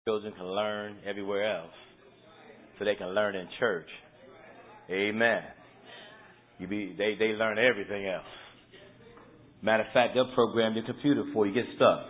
Children can learn everywhere else, so they can learn in church. Amen. They learn everything else. Matter of fact, they'll program your computer before you get stuck.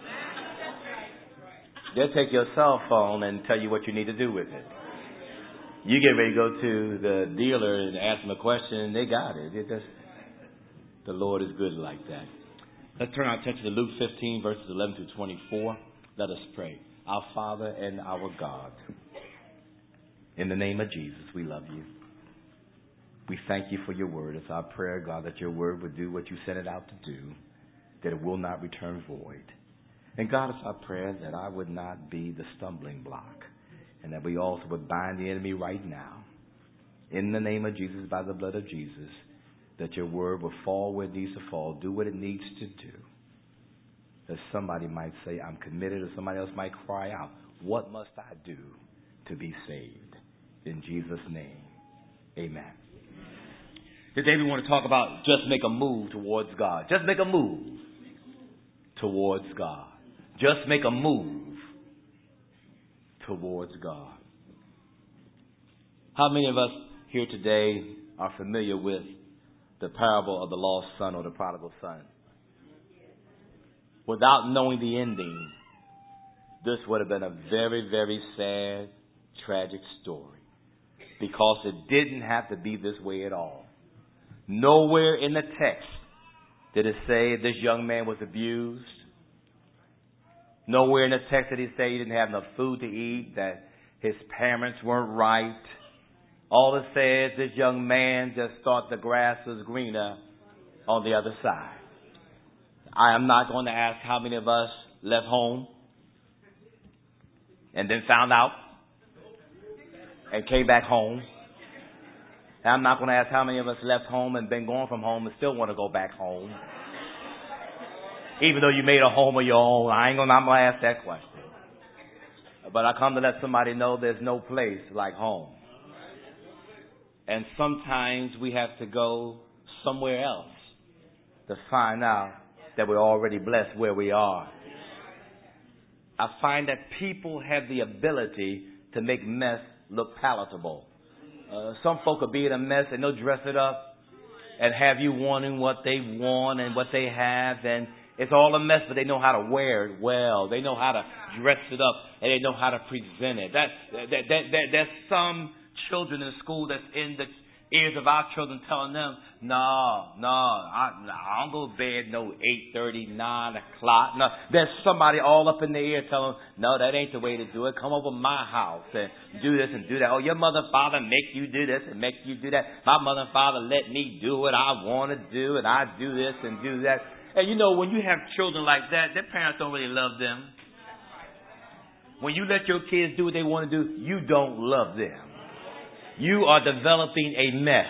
They'll take your cell phone and tell you what you need to do with it. You get ready to go to the dealer and ask them a question, and they got it. The Lord is good like that. Let's turn our attention to Luke 15, verses 11 through 24. Let us pray. Our Father and our God, in the name of Jesus, we love you. We thank you for your word. It's our prayer, God, that your word would do what you sent it out to do, that it will not return void. And God, it's our prayer that I would not be the stumbling block, and that we also would bind the enemy right now. In the name of Jesus, by the blood of Jesus, that your word will fall where it needs to fall, do what it needs to do. That somebody might say, I'm committed, or somebody else might cry out, what must I do to be saved? In Jesus' name, amen. Today we want to talk about just make a move towards God. Just make a move towards God. Just make a move towards God. How many of us here today are familiar with the parable of the lost son or the prodigal son? Without knowing the ending, this would have been a very, very sad, tragic story. Because it didn't have to be this way at all. Nowhere in the text did it say this young man was abused. Nowhere in the text did it say he didn't have enough food to eat, that his parents weren't right. All it says, this young man just thought the grass was greener on the other side. I am not going to ask how many of us left home and then found out and came back home. And I'm not going to ask how many of us left home and been gone from home and still want to go back home. Even though you made a home of your own, I'm going to ask that question. But I come to let somebody know there's no place like home. And sometimes we have to go somewhere else to find out that we're already blessed where we are. I find that people have the ability to make mess look palatable. Some folk will be in a mess and they'll dress it up and have you wanting what they want and what they have, and it's all a mess, but they know how to wear it well. They know how to dress it up, and they know how to present it. There's some children in school that's in the ears of our children telling them, no, I don't go to bed no 8:30, 9 o'clock. No, there's somebody all up in their ear telling them, no, that ain't the way to do it. Come over to my house and do this and do that. Oh, your mother and father make you do this and make you do that. My mother and father let me do what I want to do, and I do this and do that. And you know, when you have children like that, their parents don't really love them. When you let your kids do what they want to do, you don't love them. You are developing a mess.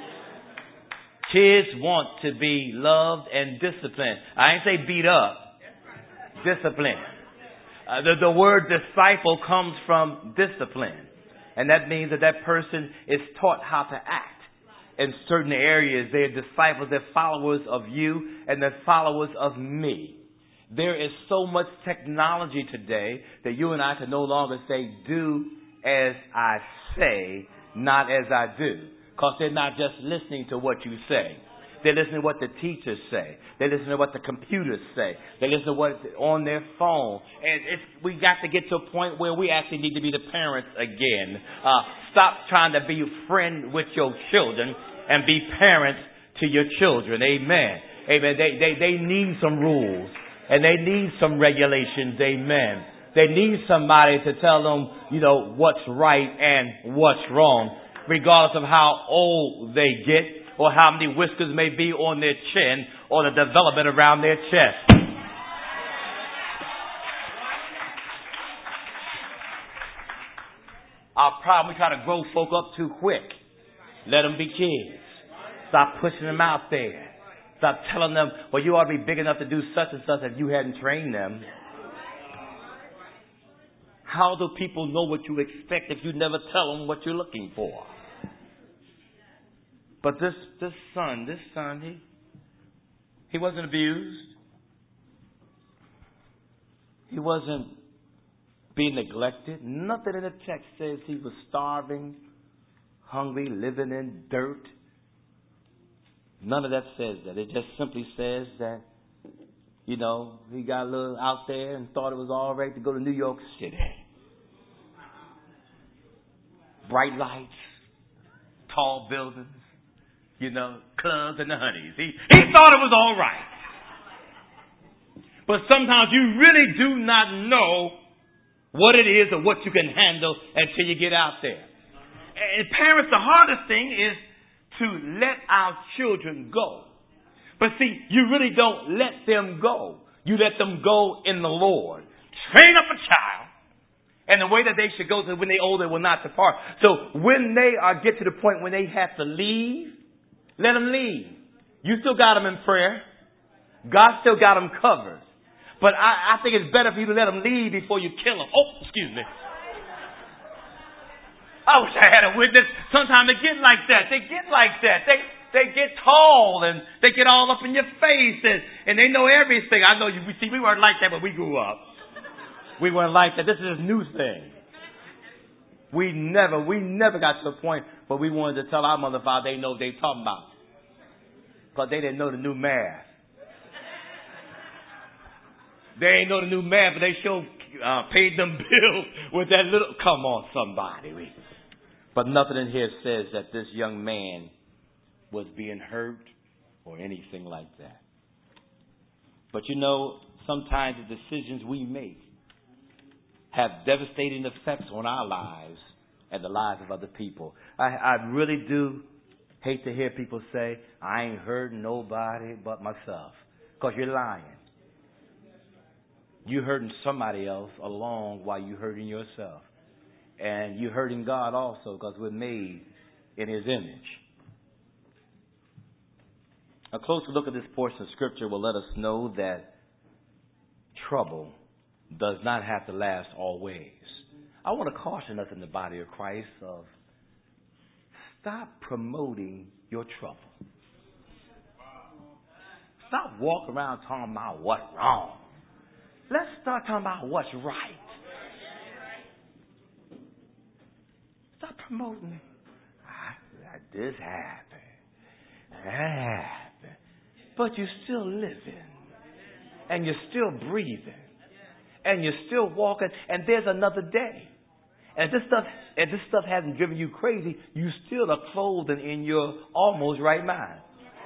Kids want to be loved and disciplined. I ain't say beat up. Discipline. The word disciple comes from discipline. And that means that person is taught how to act. In certain areas, they're disciples, they're followers of you, and they're followers of me. There is so much technology today that you and I can no longer say, do as I say, not as I do. Because they're not just listening to what you say. They're listening to what the teachers say. They listen to what the computers say. They listen to what's on their phone. And we got to get to a point where we actually need to be the parents again. Stop trying to be a friend with your children and be parents to your children. Amen. Amen. They need some rules and they need some regulations. Amen. They need somebody to tell them, what's right and what's wrong, regardless of how old they get or how many whiskers may be on their chin or the development around their chest. Our problem, we try to grow folk up too quick. Let them be kids. Stop pushing them out there. Stop telling them, well, you ought to be big enough to do such and such if you hadn't trained them. How do people know what you expect if you never tell them what you're looking for? But this son, he wasn't abused. He wasn't being neglected. Nothing in the text says he was starving, hungry, living in dirt. None of that says that. It just simply says that, he got a little out there and thought it was all right to go to New York City. Bright lights, tall buildings, clubs and the honeys. He thought it was all right. But sometimes you really do not know what it is or what you can handle until you get out there. And parents, the hardest thing is to let our children go. But see, you really don't let them go. You let them go in the Lord. Train up a child and the way that they should go, so when they older will not depart. So when they get to the point when they have to leave, let them leave. You still got them in prayer. God still got them covered. But I think it's better for you to let them leave before you kill them. Oh, excuse me. I wish I had a witness. Sometimes they get like that. They get tall and they get all up in your face and they know everything. I know we weren't like that when we grew up. We weren't like that. This is a new thing. We never got to a point where we wanted to tell our mother and father they know what they're talking about. Because they didn't know the new math. They ain't know the new math, but they sure paid them bills with that little. Come on, somebody. But nothing in here says that this young man was being hurt or anything like that. But sometimes the decisions we make have devastating effects on our lives and the lives of other people. I really do hate to hear people say, I ain't hurting nobody but myself. Because you're lying. You're hurting somebody else along while you're hurting yourself. And you're hurting God also because we're made in His image. A closer look at this portion of Scripture will let us know that trouble does not have to last always. I want to caution us in the body of Christ of stop promoting your trouble. Stop walking around talking about what's wrong. Let's start talking about what's right. Stop promoting. This happened. That happened. But you're still living. And you're still breathing. And you're still walking. And there's another day. And if this stuff hasn't driven you crazy, you still are clothed in your almost right mind.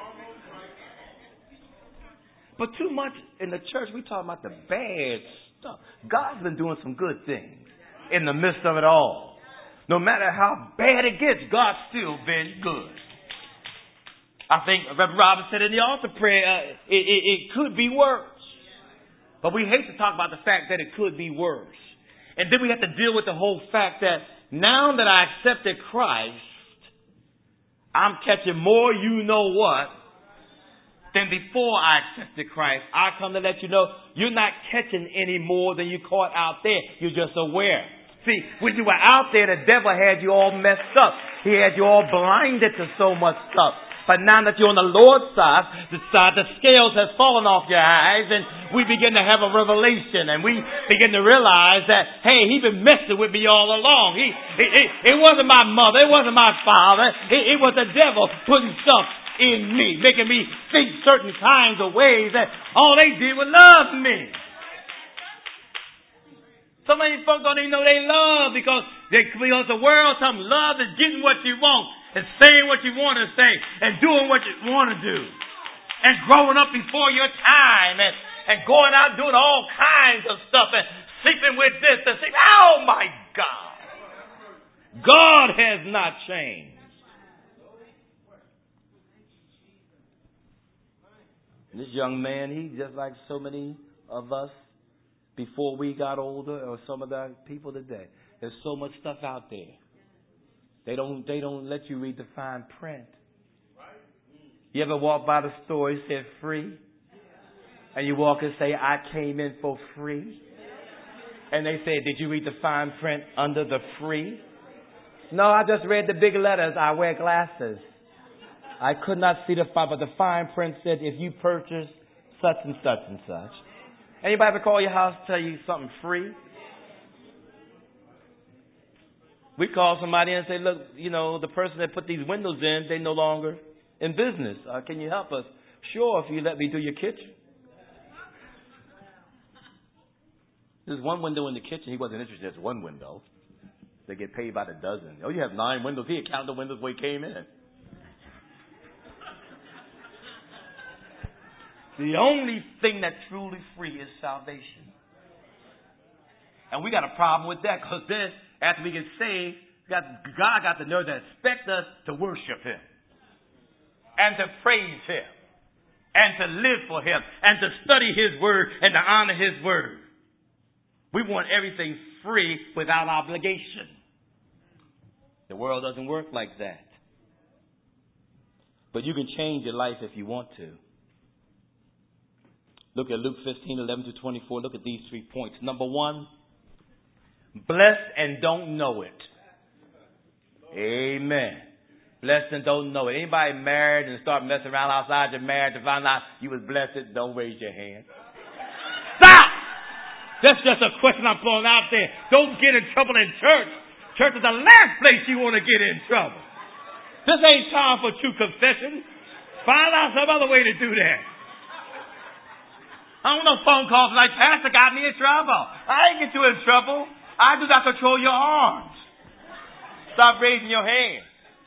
But too much in the church, we talk about the bad stuff. God's been doing some good things in the midst of it all. No matter how bad it gets, God's still been good. I think Reverend Robert said in the altar prayer, it could be worse. But we hate to talk about the fact that it could be worse. And then we have to deal with the whole fact that now that I accepted Christ, I'm catching more you know what than before I accepted Christ. I come to let you know you're not catching any more than you caught out there. You're just aware. See, when you were out there, the devil had you all messed up. He had you all blinded to so much stuff. But now that you're on the Lord's side, the scales have fallen off your eyes, and we begin to have a revelation, and we begin to realize that, hey, He's been messing with me all along. It wasn't my mother, it wasn't my father, it was the devil putting stuff in me, making me think certain kinds of ways that all they did was love me. Some of these folks don't even know they love because the world tells them love is getting what you want and saying what you want to say and doing what you want to do and growing up before your time and going out doing all kinds of stuff and sleeping with this and sleeping. Oh my God! God has not changed. This young man, he's just like so many of us before we got older, or some of the people today. There's so much stuff out there. They don't let you read the fine print. You ever walk by the store, it said free? And you walk and say, I came in for free? And they say, did you read the fine print under the free? No, I just read the big letters. I wear glasses. I could not see the fine, but the fine print said, if you purchase such and such and such. Anybody ever call your house tell you something free? We call somebody and say, look, the person that put these windows in, they no longer in business. Can you help us? Sure, if you let me do your kitchen. There's one window in the kitchen. He wasn't interested. There's one window. They get paid by the dozen. Oh, you have 9 windows. He had counted the windows where he came in. The only thing that's truly free is salvation. And we got a problem with that, because then, after we get saved, God got the nerve to expect us to worship Him and to praise Him and to live for Him and to study His Word and to honor His Word. We want everything free without obligation. The world doesn't work like that. But you can change your life if you want to. Look at Luke 15:11-24. Look at these 3 points. Number 1, blessed and don't know it. Amen. Blessed and don't know it. Anybody married and start messing around outside your marriage to find out you was blessed? Don't raise your hand. Stop! That's just a question I'm throwing out there. Don't get in trouble in church. Church is the last place you want to get in trouble. This ain't time for true confession. Find out some other way to do that. I don't know phone calls like, Pastor got me in trouble. I ain't get you in trouble. I do not control your arms. Stop raising your hands.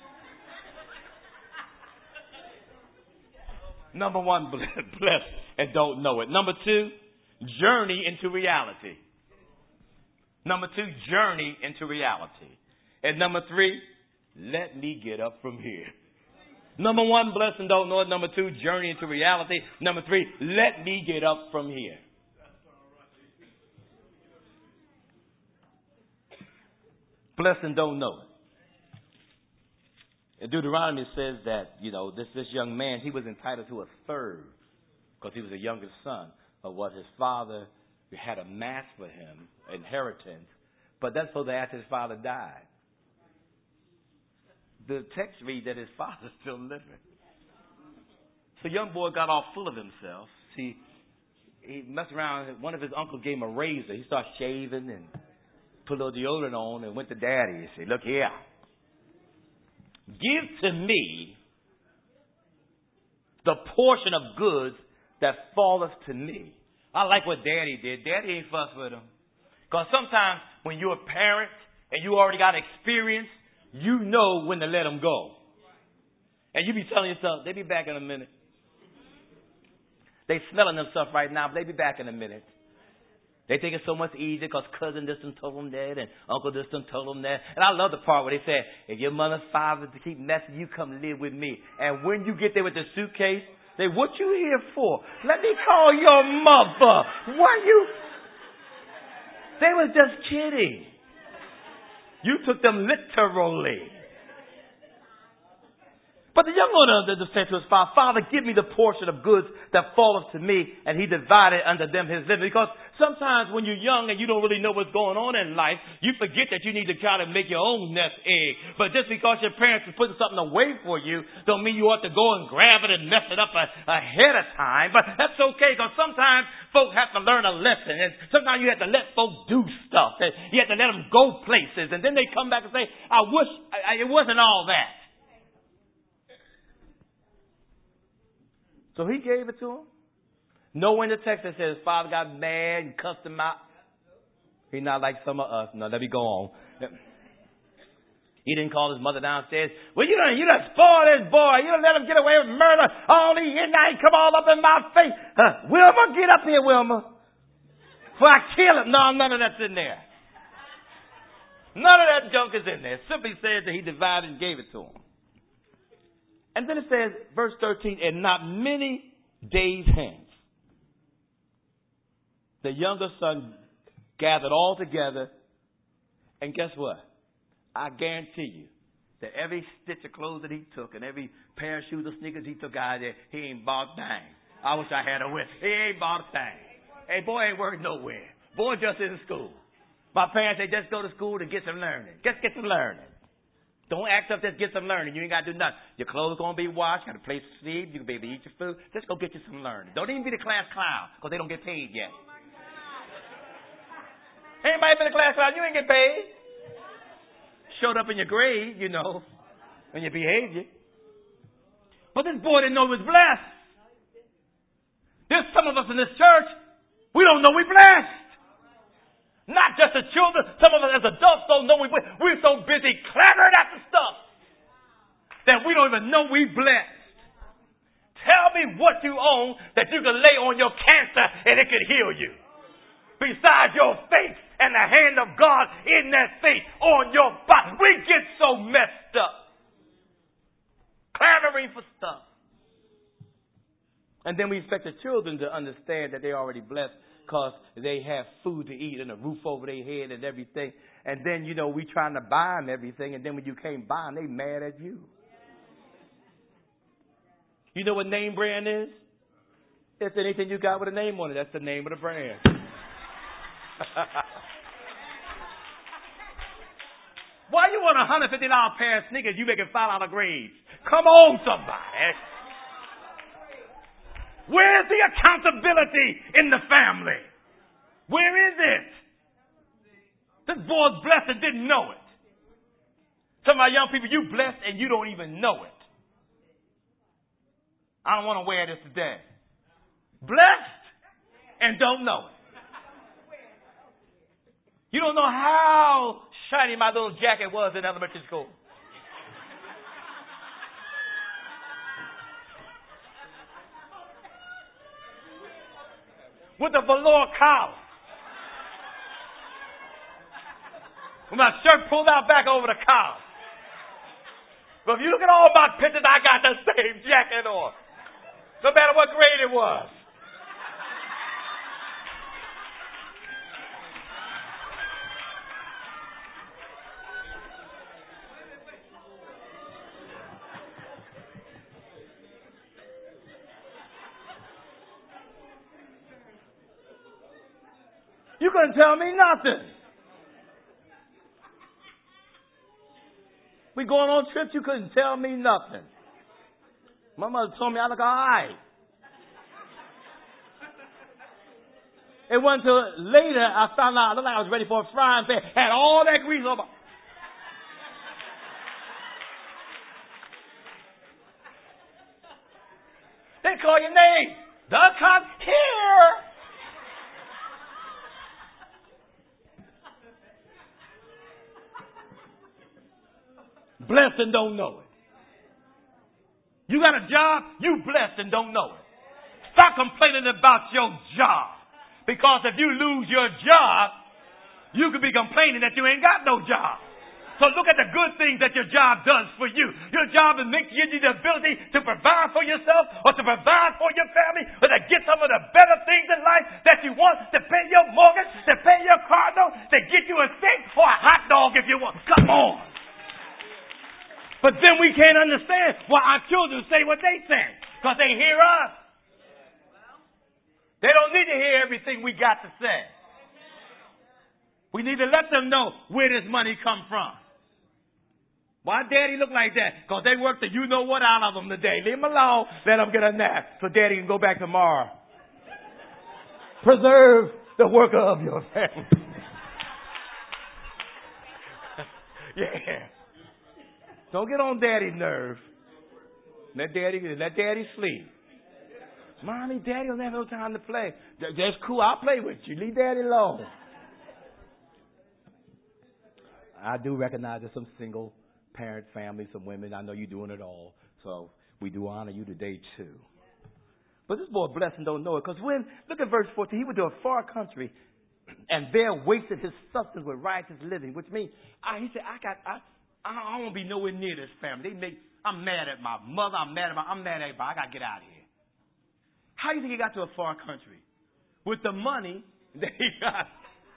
Number 1, blessed and don't know it. Number 2, journey into reality. Number 2, journey into reality. And number 3, let me get up from here. Number 1, blessed and don't know it. Number 2, journey into reality. Number 3, let me get up from here. Blessed and don't know it. In Deuteronomy says that, this young man, he was entitled to a third because he was the youngest son of what his father had amassed for him, inheritance. But that's so that after his father died. The text reads that his father's still living. So young boy got all full of himself. See, he messed around. One of his uncles gave him a razor. He started shaving and put a little deodorant on and went to daddy and said, look here. Give to me the portion of goods that falleth to me. I like what daddy did. Daddy ain't fuss with him. Because sometimes when you're a parent and you already got experience, you know when to let them go. And you be telling yourself, they be back in a minute. They smelling them stuff right now, but they be back in a minute. They think it's so much easier because cousin this and told them that and uncle this and told them that. And I love the part where they say, if your mother and father to keep messing, you come live with me. And when you get there with the suitcase, they, what you here for? Let me call your mother. Why you? They was just kidding. You took them literally. But the young one said to his father, Father, give me the portion of goods that falleth to me. And he divided unto them his living. Because sometimes when you're young and you don't really know what's going on in life, you forget that you need to try to make your own nest egg. But just because your parents are putting something away for you, don't mean you ought to go and grab it and mess it up ahead of time. But that's okay, because sometimes folk have to learn a lesson. And sometimes you have to let folk do stuff. And you have to let them go places. And then they come back and say, I wish it wasn't all that. So he gave it to him. Nowhere in the text that says father got mad and cussed him out. He's not like some of us. No, let me go on. He didn't call his mother downstairs. Well, you done spoiled this boy. You done let him get away with murder. All these midnight come all up in my face. Wilma, get up here, Wilma. Before I kill him. No, none of that's in there. None of that junk is in there. It simply says that he divided and gave it to him. And then it says, verse 13, and not many days hence, the younger son gathered all together. And guess what? I guarantee you that every stitch of clothes that he took and every pair of shoes or sneakers he took out of there, he ain't bought a thing. I wish I had a whip. He ain't bought a thing. Hey, boy ain't working nowhere. Boy just in school. My parents say just go to school to get some learning. Just get some learning. Don't act up, just get some learning. You ain't got to do nothing. Your clothes going to be washed. Got a place to sleep. You can be able to eat your food. Just go get you some learning. Don't even be the class clown because they don't get paid yet. Anybody been a class clown? You ain't get paid. showed up in your grade, you know, and your behavior. But this boy didn't know he was blessed. There's some of us in this church, we don't know we're blessed. Not just the children, some of us as adults don't know we're so busy clamoring after stuff that we don't even know we're blessed. Tell me what you own that you can lay on your cancer and it could heal you. Besides your faith and the hand of God in that faith on your body. We get so messed up. Clamoring for stuff. And then we expect the children to understand that they're already blessed because they have food to eat and a roof over their head and everything. And then, you know, we trying to buy them everything. And then when you can't buy them, they mad at you. You know what name brand is? It's anything you got with a name on it. That's the name of the brand. Why you want a $150 pair of sneakers? You making $5 grades. Come on, somebody. Where's the accountability in the family? Where is it? This boy's blessed and didn't know it. Some of my young people, you blessed and you don't even know it. I don't want to wear this today. Blessed and don't know it. You don't know how shiny my little jacket was in elementary school. With a velour collar. With my shirt pulled out back over the collar. But if you look at all my pictures, I got the same jacket on. No matter what grade it was. You couldn't tell me nothing. We going on trips, you couldn't tell me nothing. My mother told me I look all right. It wasn't until later I found out I looked like I was ready for a frying pan. Had all that grease on my... They call your name. The cop here. Blessed and don't know it. You got a job, you blessed and don't know it. Stop complaining about your job. Because if you lose your job, you could be complaining that you ain't got no job. So look at the good things that your job does for you. Your job is making you the ability to provide for yourself or to provide for your family or to get some of the better things in life that you want, to pay your mortgage, to pay your car note, to get you a steak or a hot dog if you want. Come on. But then we can't understand why our children say what they say. Because they hear us. They don't need to hear everything we got to say. We need to let them know where this money come from. Why daddy look like that? Because they worked the you-know-what out of them today. Leave them alone. Let them get a nap so daddy can go back tomorrow. Preserve the worker of your family. Yeah. Don't get on daddy's nerve. Let daddy sleep. Mommy, daddy don't have no time to play. That's cool. I'll play with you. Leave daddy alone. I do recognize there's some single parent families, some women. I know you're doing it all. So we do honor you today too. But this boy blessed and don't know it. Because look at verse 14. He went to a far country and there wasted his substance with righteous living. Which means, he said, I don't want to be nowhere near this family. I'm mad at my mother. I'm mad at everybody. I got to get out of here. How do you think he got to a far country? With the money that he got.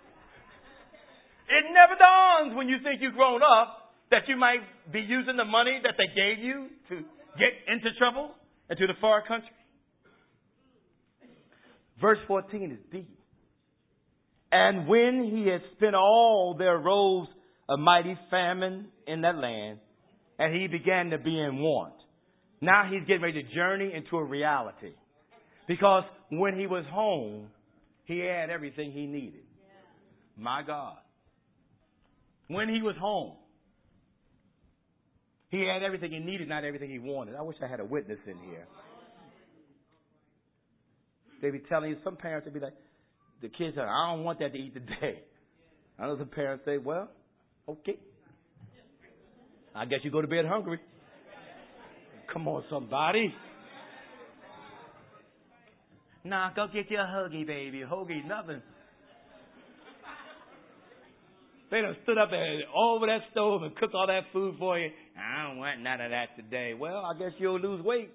It never dawns when you think you've grown up that you might be using the money that they gave you to get into trouble and to the far country. Verse 14 is deep. And when he had spent all, there arose a mighty famine in that land, and he began to be in want. Now he's getting ready to journey into a reality. Because when he was home, he had everything he needed. My God. When he was home, He had everything he needed, not everything he wanted. I wish I had a witness in here. They be telling you, some parents would be like, the kids say, I don't want that to eat today. I know some parents say, well, okay. I guess you go to bed hungry. Come on, somebody. Nah, go get you a Huggy, baby. Huggy, nothing. They done stood up there over that stove and cooked all that food for you. I don't want none of that today. Well, I guess you'll lose weight.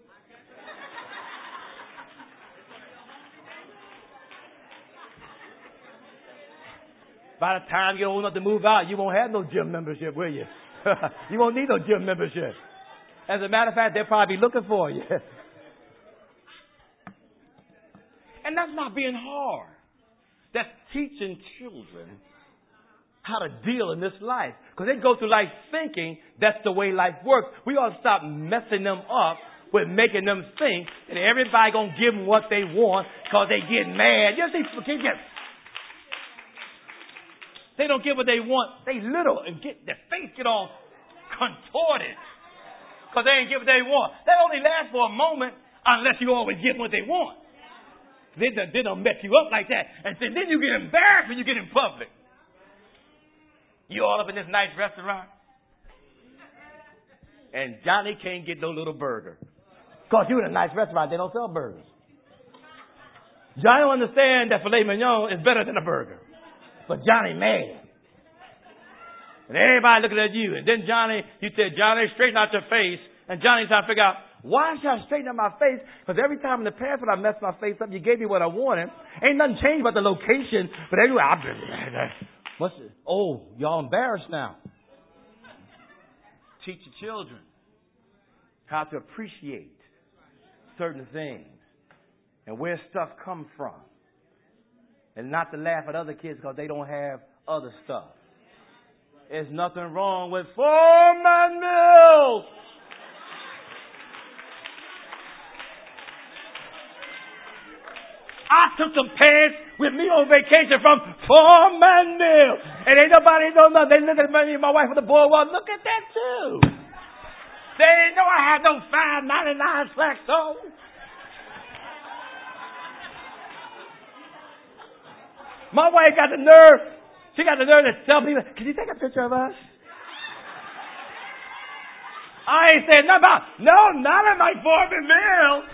By the time you're old enough to move out, you won't have no gym membership, will you? You won't need no gym membership. As a matter of fact, they'll probably be looking for you. And that's not being hard. That's teaching children how to deal in this life. Because they go through life thinking that's the way life works. We ought to stop messing them up with making them think that everybody going to give them what they want because they get mad. You see, they don't get what they want. They little and their face get all contorted because they ain't get what they want. That only lasts for a moment unless you always give them what they want. They don't mess you up like that. And then you get embarrassed when you get in public. You all up in this nice restaurant, and Johnny can't get no little burger. Because you in a nice restaurant, they don't sell burgers. Johnny don't understand that filet mignon is better than a burger. But Johnny mad. And everybody looking at you. And then you said, Johnny, straighten out your face. And Johnny's trying to figure out, why should I straighten out my face? Because every time in the past when I messed my face up, you gave me what I wanted. Ain't nothing changed about the location. But anyway, y'all embarrassed now. Teach your children how to appreciate certain things and where stuff comes from. And not to laugh at other kids because they don't have other stuff. There's nothing wrong with Foreman Mills. I took some pants with me on vacation from Foreman Mills. And ain't nobody know nothing. They look at me and my wife on the boardwalk. Look at that too. They didn't know I had no $5.99 slacks on. My wife got the nerve. She got the nerve to tell people, can you take a picture of us? I ain't saying nothing about, no, not at my Foreman Mills.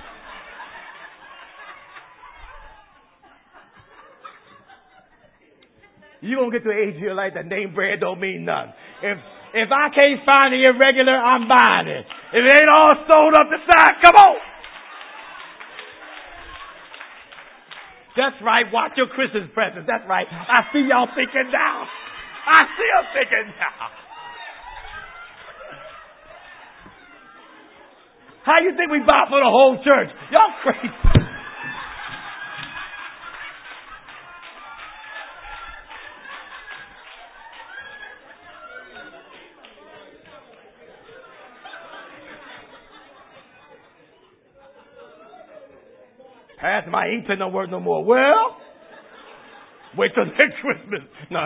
You're going to get to an age of your life that name brand don't mean nothing. If I can't find the irregular, I'm buying it. If it ain't all sold up the side, come on. That's right. Watch your Christmas presents. That's right. I see y'all thinking now. I see them thinking now. How you think we buy for the whole church? Y'all crazy. Pastor, my ink pen don't work no more. Well, wait till next Christmas. No.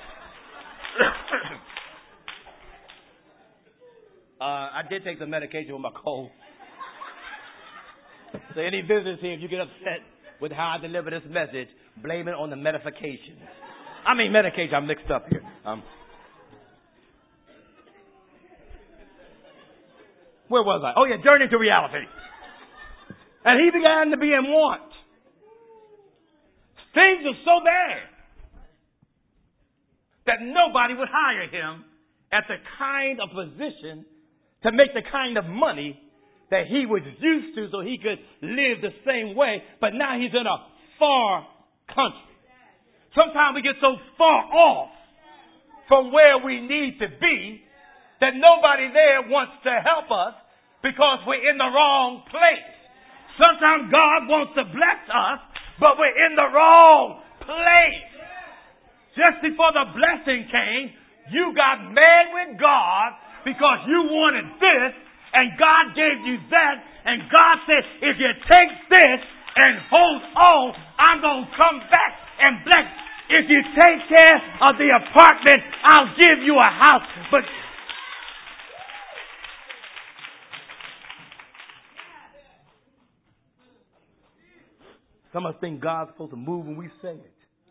I did take some medication with my cold. So any visitors here, if you get upset with how I deliver this message, blame it on the medication. Medication, I'm mixed up here. Where was I? Oh yeah, journey to reality. And he began to be in want. Things are so bad that nobody would hire him at the kind of position to make the kind of money that he was used to so he could live the same way. But now he's in a far country. Sometimes we get so far off from where we need to be that nobody there wants to help us because we're in the wrong place. Sometimes God wants to bless us, but we're in the wrong place. Just before the blessing came, you got mad with God because you wanted this, and God gave you that, and God said, if you take this and hold on, I'm going to come back and bless. If you take care of the apartment, I'll give you a house. But Some of us think God's supposed to move when we say it.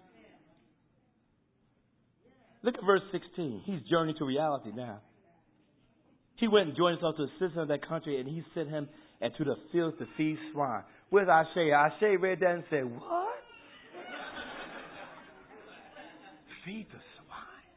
Look at verse 16. He's journeying to reality now. He went and joined himself to a citizen of that country, and he sent him into the fields to feed swine. Where's Ashe? Ashe read that and said, what? Feed the swine.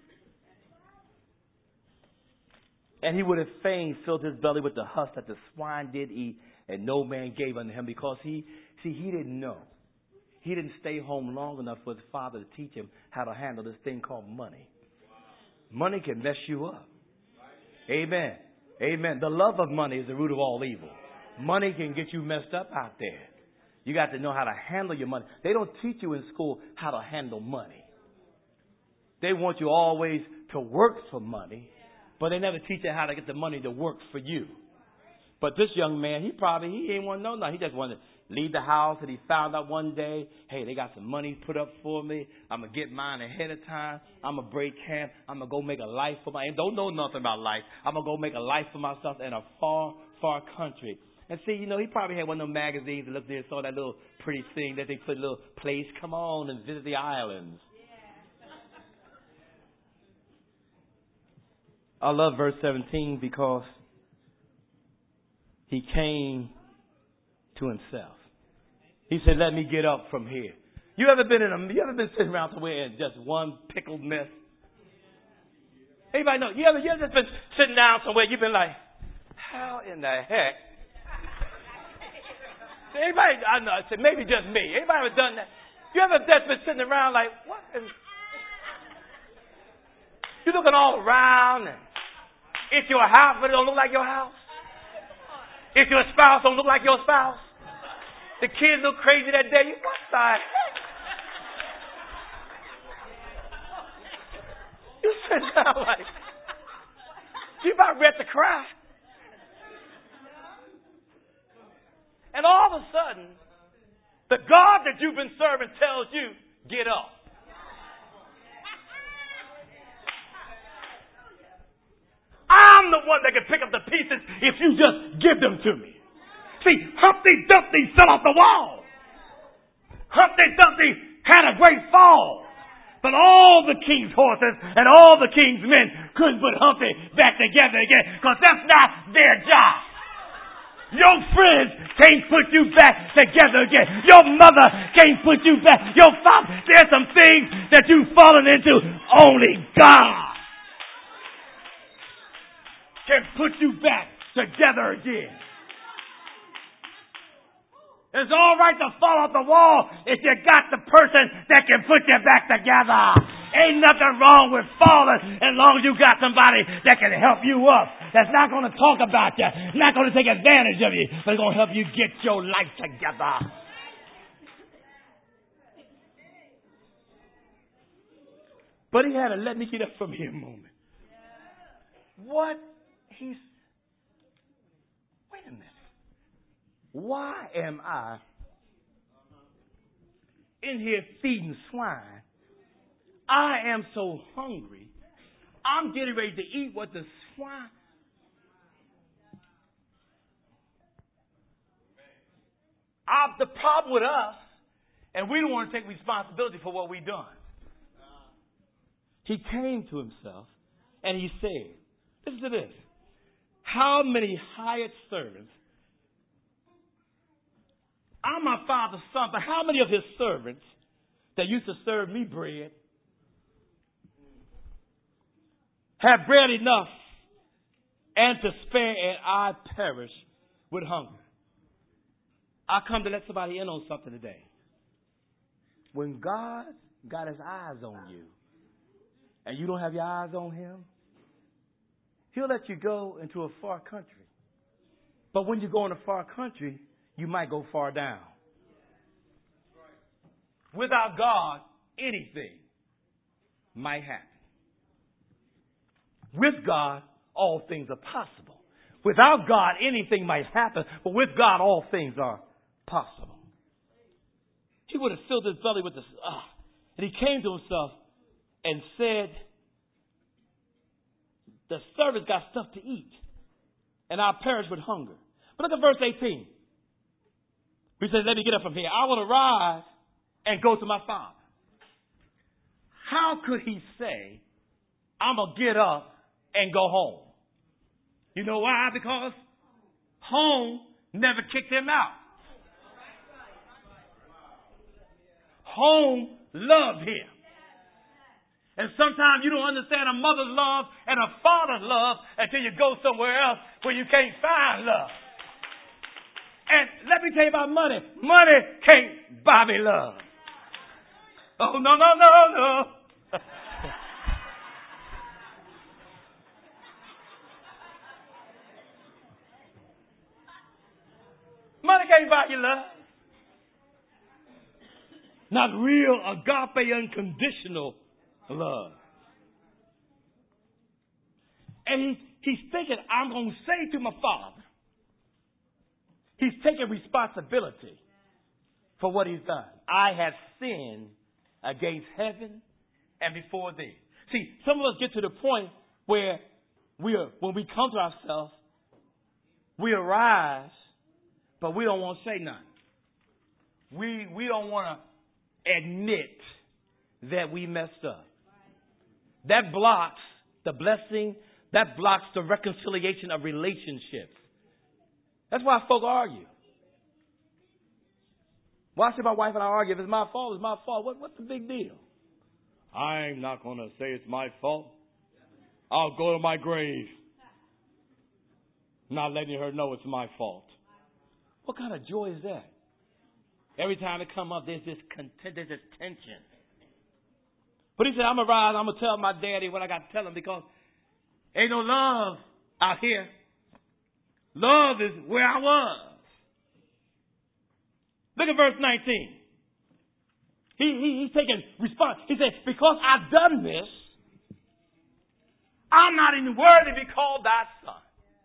And he would have fain filled his belly with the husk that the swine did eat, and no man gave unto him, because he didn't know. He didn't stay home long enough for his father to teach him how to handle this thing called money. Money can mess you up. Amen. Amen. The love of money is the root of all evil. Money can get you messed up out there. You got to know how to handle your money. They don't teach you in school how to handle money. They want you always to work for money, but they never teach you how to get the money to work for you. But this young man, he ain't want to know nothing. He just wanted to leave the house, and he found out one day, hey, they got some money put up for me. I'm going to get mine ahead of time. I'm going to break camp. I'm going to go make a life for myself. Don't know nothing about life. I'm going to go make a life for myself in a far, far country. And see, he probably had one of them magazines and looked there and saw that little pretty thing that they put a little place. Come on and visit the islands. I love verse 17 because he came to himself. He said, let me get up from here. You ever been sitting around somewhere in just one pickled mess? Anybody know? You ever just been sitting down somewhere, you've been like, how in the heck? Anybody, I know, I said maybe just me. Anybody ever done that? You ever just been sitting around like, what? You're looking all around, and it's your house, but it don't look like your house. If your spouse don't look like your spouse, the kids look crazy that day. What the heck? You sit down like, you about ready to cry. And all of a sudden, the God that you've been serving tells you, get up. I'm the one that can pick up the pieces if you just give them to me. See, Humpty Dumpty fell off the wall. Humpty Dumpty had a great fall. But all the king's horses and all the king's men couldn't put Humpty back together again, because that's not their job. Your friends can't put you back together again. Your mother can't put you back. Your father, there's some things that you've fallen into. Only God can put you back together again. It's all right to fall off the wall if you got the person that can put you back together. Ain't nothing wrong with falling as long as you got somebody that can help you up. That's not going to talk about you, not going to take advantage of you, but it's going to help you get your life together. But he had a let me get up from here moment. What? Wait a minute. Why am I in here feeding swine? I am so hungry. I'm getting ready to eat what the swine. The problem with us, and we don't want to take responsibility for what we've done. He came to himself and he said, listen to this. How many hired servants? I'm my father's son, but how many of his servants that used to serve me bread have bread enough and to spare, and I perish with hunger? I come to let somebody in on something today. When God got his eyes on you and you don't have your eyes on him, he'll let you go into a far country. But when you go in a far country, you might go far down. Without God, anything might happen. With God, all things are possible. Without God, anything might happen, but with God, all things are possible. He would have filled his belly with this, and he came to himself and said, the servants got stuff to eat, and I perish with hunger. But look at verse 18. He said, let me get up from here. I will arise and go to my father. How could he say, I'm going to get up and go home? You know why? Because home never kicked him out. Home loved him. And sometimes you don't understand a mother's love and a father's love until you go somewhere else where you can't find love. And let me tell you about money. Money can't buy me love. Oh, no, no, no, no. Money can't buy you love. Not real agape, unconditional love. And he's thinking, I'm going to say to my father. He's taking responsibility for what he's done. I have sinned against heaven and before thee. See, some of us get to the point where when we come to ourselves, we arise, but we don't want to say nothing. We don't want to admit that we messed up. That blocks the blessing. That blocks the reconciliation of relationships. That's why folk argue. Why should my wife and I argue? If it's my fault, it's my fault. What's the big deal? I'm not going to say it's my fault. I'll go to my grave not letting her know it's my fault. What kind of joy is that? Every time it come up, there's this tension. But he said, I'm going to rise. I'm going to tell my daddy what I got to tell him because ain't no love out here. Love is where I was. Look at verse 19. He's taking response. He said, because I've done this, I'm not even worthy to be called thy son.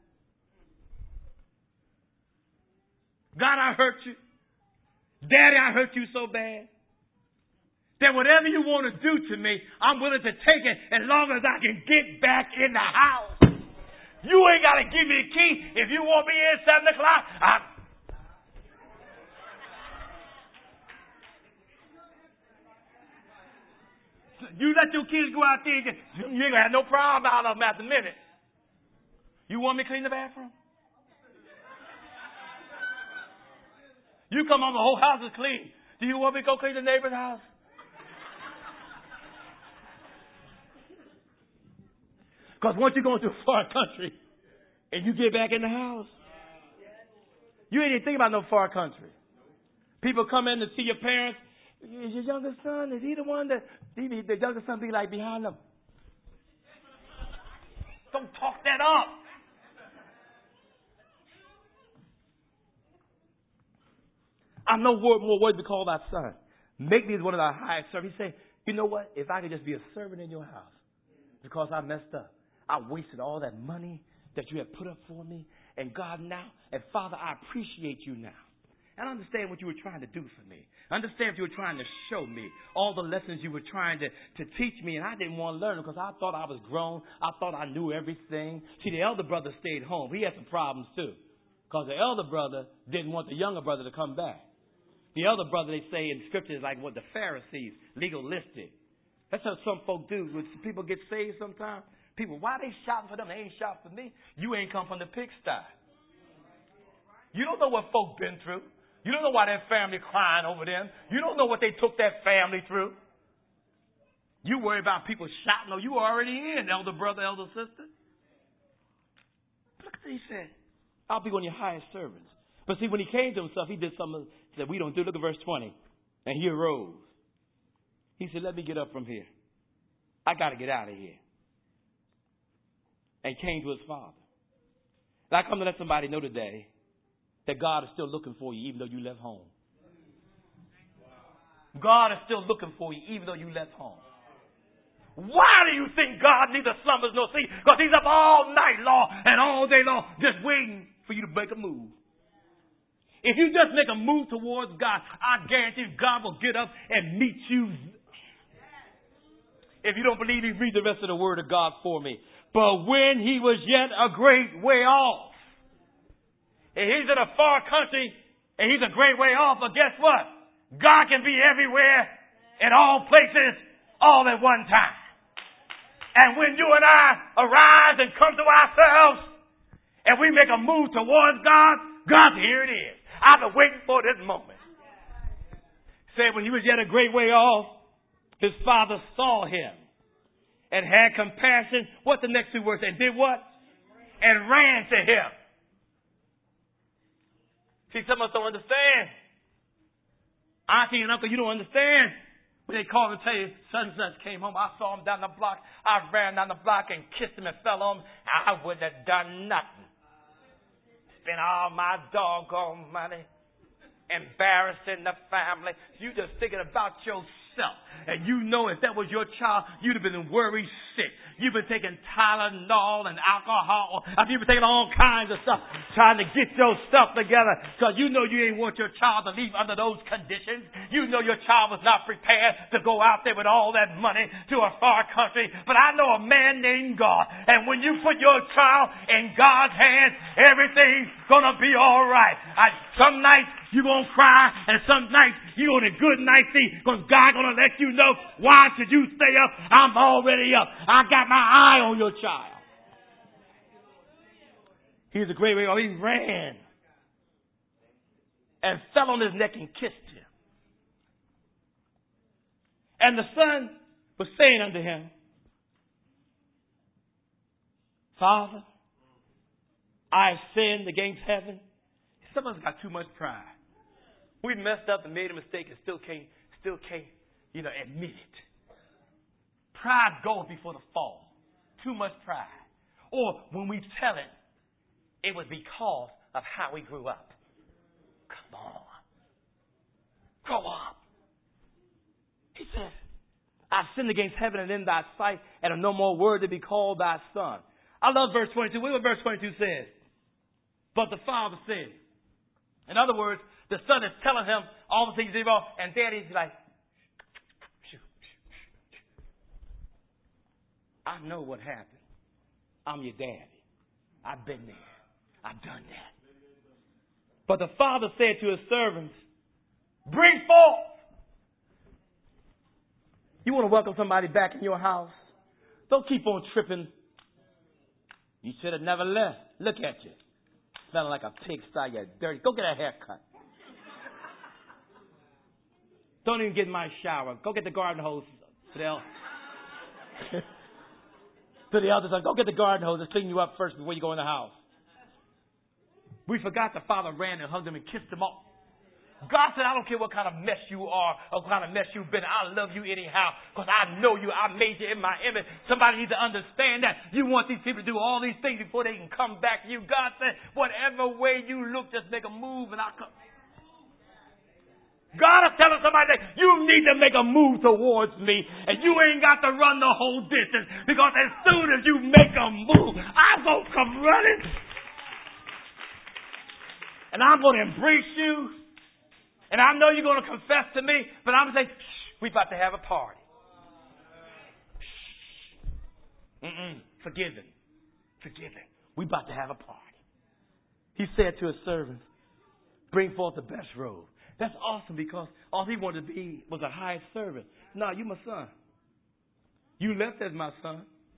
God, I hurt you. Daddy, I hurt you so bad that whatever you want to do to me, I'm willing to take it as long as I can get back in the house. You ain't got to give me the key. If you want me in 7 o'clock, you let your kids go out there and you ain't going to have no problem out of them after a minute. You want me to clean the bathroom? You come home, the whole house is clean. Do you want me to go clean the neighbor's house? Because once you go into a far country and you get back in the house, you ain't even think about no far country. People come in to see your parents. Is your youngest son, is he the one that the youngest son be like behind them? Don't talk that up. I'm no more worthy to call thy son. Make me as one of thy highest servants. He said, you know what? If I could just be a servant in your house because I messed up. I wasted all that money that you had put up for me. And God now, and Father, I appreciate you now. And I understand what you were trying to do for me. I understand what you were trying to show me. All the lessons you were trying to teach me. And I didn't want to learn them because I thought I was grown. I thought I knew everything. See, the elder brother stayed home. He had some problems too. Because the elder brother didn't want the younger brother to come back. The elder brother, they say in scripture, is like what the Pharisees, legalistic. That's how some folk do. When people get saved sometimes, people, why they shouting for them? They ain't shouting for me. You ain't come from the pigsty. You don't know what folk been through. You don't know why their family crying over them. You don't know what they took that family through. You worry about people shouting. No, you already in, elder brother, elder sister. Look at what he said. I'll be one of your highest servants. But see, when he came to himself, he did something that we don't do. Look at verse 20. And he arose. He said, let me get up from here. I got to get out of here. And came to his father. And I come to let somebody know today that God is still looking for you even though you left home. God is still looking for you even though you left home. Why do you think God neither slumbers nor sleep? Because he's up all night long and all day long just waiting for you to make a move. If you just make a move towards God, I guarantee God will get up and meet you. If you don't believe me, read the rest of the word of God for me. But when he was yet a great way off, and he's in a far country And he's a great way off, but guess what? God can be everywhere, in all places, all at one time. And when you and I arise and come to ourselves, and we make a move towards God, God, here it is. I've been waiting for this moment. Said when he was yet a great way off, his father saw him and had compassion. What the next two words say? Did what? And ran to him. See, some of us don't understand. Auntie and uncle, you don't understand. When they call and tell you, such and such came home, I saw him down the block. I ran down the block and kissed him and fell on him. I wouldn't have done nothing. Spent all my doggone money embarrassing the family. You just thinking about yourself. And you know if that was your child, you'd have been worried sick. You've been taking Tylenol and alcohol. You've been taking all kinds of stuff trying to get your stuff together because you know you ain't want your child to leave under those conditions. You know your child was not prepared to go out there with all that money to a far country. But I know a man named God. And when you put your child in God's hands, everything's going to be all right. Some nights you're going to cry, and some nights you're on a good night's sleep because God's going to let you know, why should you stay up? I'm already up. I got my eye on your child. He's a great way. Oh, he ran and fell on his neck and kissed him. And the son was saying unto him, Father, I have sinned against heaven. Some of us got too much pride. We messed up and made a mistake and still can't, admit it. Pride goes before the fall. Too much pride. Or when we tell it, it was because of how we grew up. Come on. Grow up. He says, I've sinned against heaven and in thy sight, and am no more worthy to be called thy son. I love verse 22. Look what verse 22 says. But the father said, in other words, the son is telling him all the things he did wrong, and daddy's like, I know what happened. I'm your daddy. I've been there. I've done that. But the father said to his servants, bring forth. You want to welcome somebody back in your house? Don't keep on tripping. You should have never left. Look at you. Smelling like a pigsty. You're dirty. Go get a haircut. Don't even get in my shower. Go get the garden hose, Fidel. To the elders, go get the garden hose and clean you up first before you go in the house. We forgot the father ran and hugged him and kissed him off. God said, I don't care what kind of mess you are or what kind of mess you've been. I love you anyhow because I know you. I made you in my image. Somebody needs to understand that. You want these people to do all these things before they can come back to you. God said, whatever way you look, just make a move and I'll come. God is telling somebody that you need to make a move towards me and you ain't got to run the whole distance because as soon as you make a move, I'm going to come running and I'm going to embrace you and I know you're going to confess to me, but I'm going to say, we about to have a party. Forgiven. We about to have a party. He said to his servants, bring forth the best robe. That's awesome because all he wanted to be was a hired servant. No, you my son. You left as my son.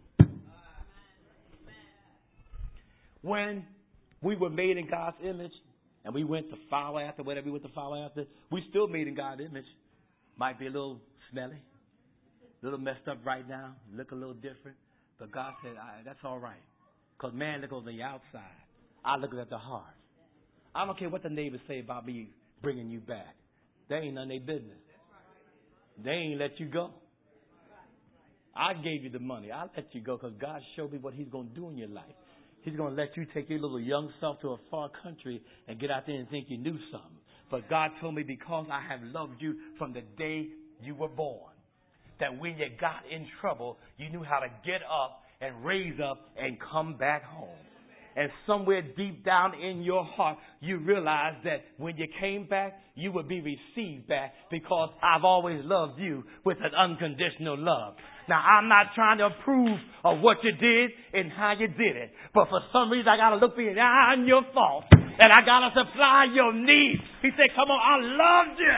When we were made in God's image and we went to follow after whatever we went to follow after, we still made in God's image. Might be a little smelly, a little messed up right now, look a little different. But God said, that's all right. Because man looks on the outside. I look at the heart. I don't care what the neighbors say about me bringing you back. They ain't none of their business. They ain't let you go. I gave you the money. I let you go because God showed me what he's going to do in your life. He's going to let you take your little young self to a far country and get out there and think you knew something. But God told me because I have loved you from the day you were born, that when you got in trouble, you knew how to get up and raise up and come back home. And somewhere deep down in your heart, you realize that when you came back, you would be received back because I've always loved you with an unconditional love. Now, I'm not trying to approve of what you did and how you did it. But for some reason, I got to look behind your fault And I got to supply your needs. He said, come on, I loved you.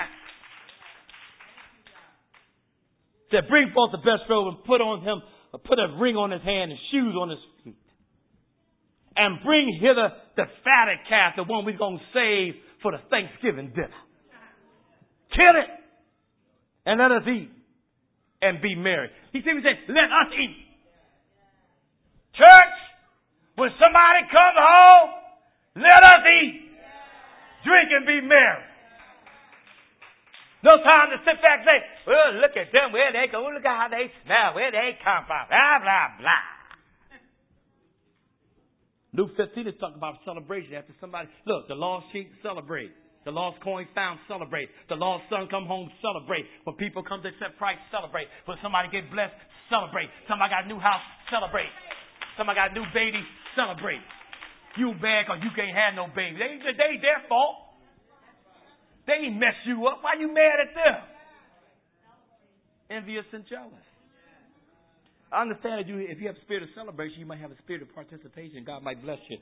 He said, bring forth the best robe and put a ring on his hand and shoes on his feet. And bring hither the fatted calf, the one we're going to save for the Thanksgiving dinner. Kill it. And let us eat and be merry. He simply said, let us eat. Church, when somebody comes home, let us eat, drink, and be merry. No time to sit back and say, well, look at them, where they go, look at how they smell, where they come from, blah, blah, blah. Luke 15 is talking about celebration after somebody, look, the lost sheep celebrate. The lost coin found, celebrate. The lost son come home, celebrate. When people come to accept Christ, celebrate. When somebody get blessed, celebrate. Somebody got a new house, celebrate. Somebody got a new baby, celebrate. You bad because you can't have no baby. They ain't their fault. They ain't mess you up. Why you mad at them? Envious and jealous. I understand that if you have a spirit of celebration, you might have a spirit of participation. God might bless you.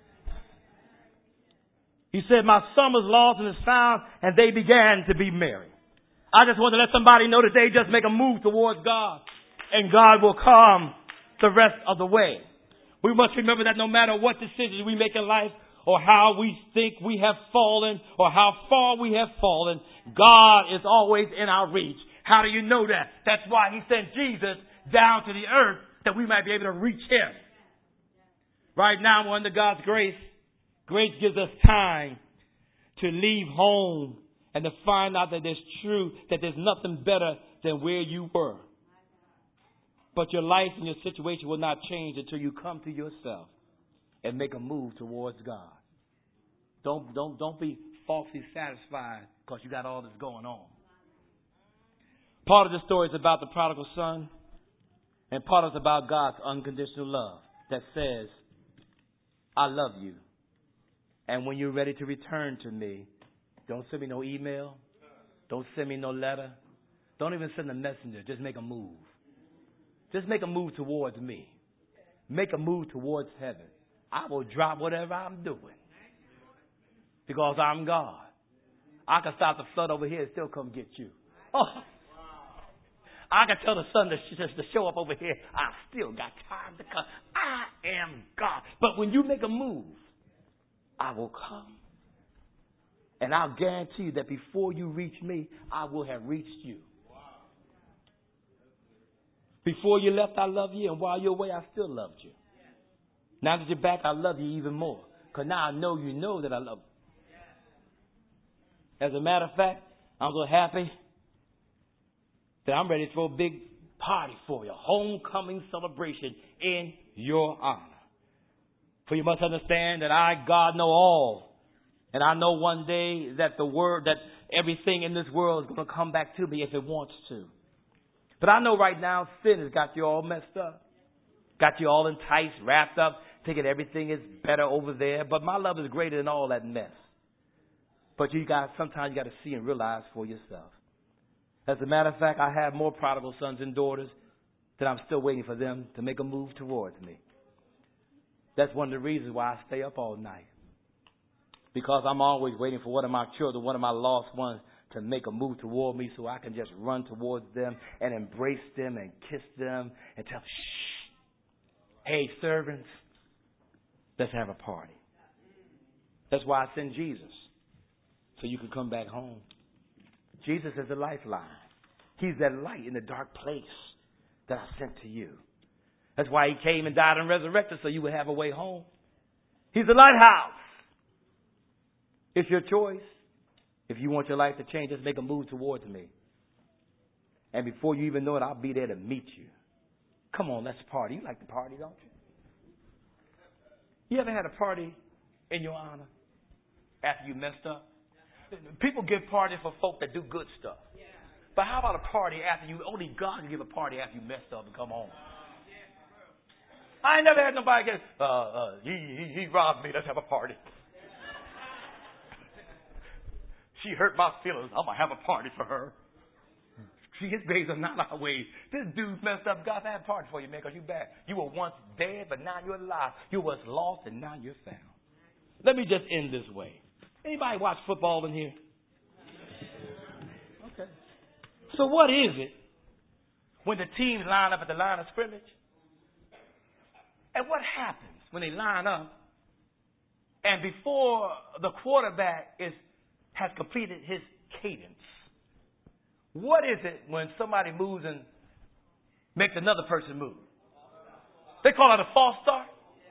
He said, my son was lost and is found, and they began to be merry. I just want to let somebody know today, just make a move towards God, and God will come the rest of the way. We must remember that no matter what decisions we make in life, or how we think we have fallen, or how far we have fallen, God is always in our reach. How do you know that? That's why he sent Jesus down to the earth, that we might be able to reach him. Right now, we're under God's grace. Grace gives us time to leave home and to find out that there's nothing better than where you were. But your life and your situation will not change until you come to yourself and make a move towards God. Don't be falsely satisfied because you got all this going on. Part of the story is about the prodigal son, and part is about God's unconditional love that says, I love you. And when you're ready to return to me, don't send me no email. Don't send me no letter. Don't even send a messenger. Just make a move. Just make a move towards me. Make a move towards heaven. I will drop whatever I'm doing. Because I'm God. I can stop the flood over here and still come get you. Oh. I can tell the sun to show up over here. I still got time to come. I am God. But when you make a move, I will come. And I'll guarantee you that before you reach me, I will have reached you. Before you left, I love you. And while you're away, I still loved you. Now that you're back, I love you even more. Because now I know you know that I love you. As a matter of fact, I'm so happy that I'm ready to throw a big party for you. A homecoming celebration in your honor. For you must understand that I, God, know all. And I know one day that that everything in this world is going to come back to me if it wants to. But I know right now sin has got you all messed up. Got you all enticed, wrapped up, thinking everything is better over there. But my love is greater than all that mess. But sometimes you got to see and realize for yourself. As a matter of fact, I have more prodigal sons and daughters that I'm still waiting for them to make a move towards me. That's one of the reasons why I stay up all night. Because I'm always waiting for one of my children, one of my lost ones, to make a move toward me so I can just run towards them and embrace them and kiss them and tell them, shh, hey, servants, let's have a party. That's why I send Jesus, so you can come back home. Jesus is the lifeline. He's that light in the dark place that I sent to you. That's why he came and died and resurrected so you would have a way home. He's the lighthouse. It's your choice. If you want your life to change, just make a move towards me. And before you even know it, I'll be there to meet you. Come on, let's party. You like to party, don't you? You ever had a party in your honor after you messed up? People give parties for folk that do good stuff. But how about a party after you? Only God can give a party after you messed up and come home. I ain't never had nobody get, he robbed me. Let's have a party. She hurt my feelings. I'm going to have a party for her. See, his ways are not our ways. This dude messed up. God, I had a party for you, man, because you back. You were once dead, but now you're alive. You was lost, and now you're found. Let me just end this way. Anybody watch football in here? Okay. So what is it when the teams line up at the line of scrimmage? And what happens when they line up and before the quarterback has completed his cadence? What is it when somebody moves and makes another person move? They call it a false start.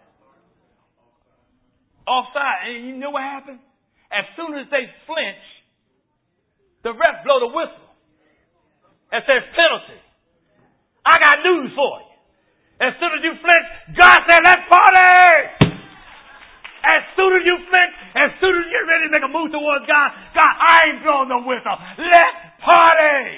Offside. And you know what happened? As soon as they flinch, the ref blow the whistle and says penalty. I got news for you. As soon as you flinch, God said, let's party! As soon as you flinch, as soon as you're ready to make a move towards God, God, I ain't blowing no whistle. Let's party!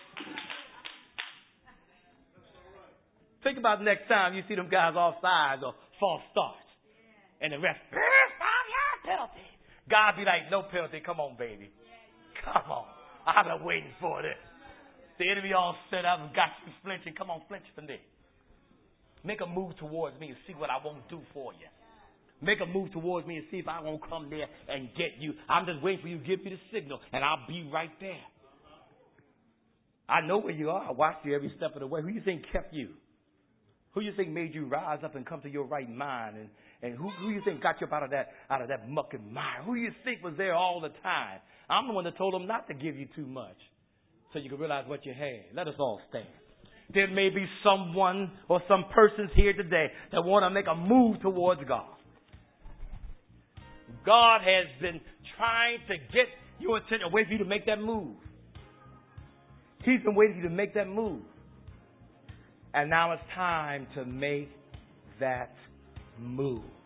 Think about next time you see them guys offside or false starts. And the ref, penalty. God be like, no penalty. Come on, baby. Come on. I've been waiting for this. The enemy all set up and got you flinching. Come on, flinch for me. Make a move towards me and see what I won't do for you. Make a move towards me and see if I won't come there and get you. I'm just waiting for you to give me the signal, and I'll be right there. I know where you are. I watched you every step of the way. Who you think kept you? Who you think made you rise up and come to your right mind? And who you think got you up out of that muck and mire? Who you think was there all the time? I'm the one that told them not to give you too much so you can realize what you had. Let us all stand. There may be someone or some persons here today that want to make a move towards God. God has been trying to get your attention, wait for you to make that move. He's been waiting for you to make that move. And now it's time to make that move.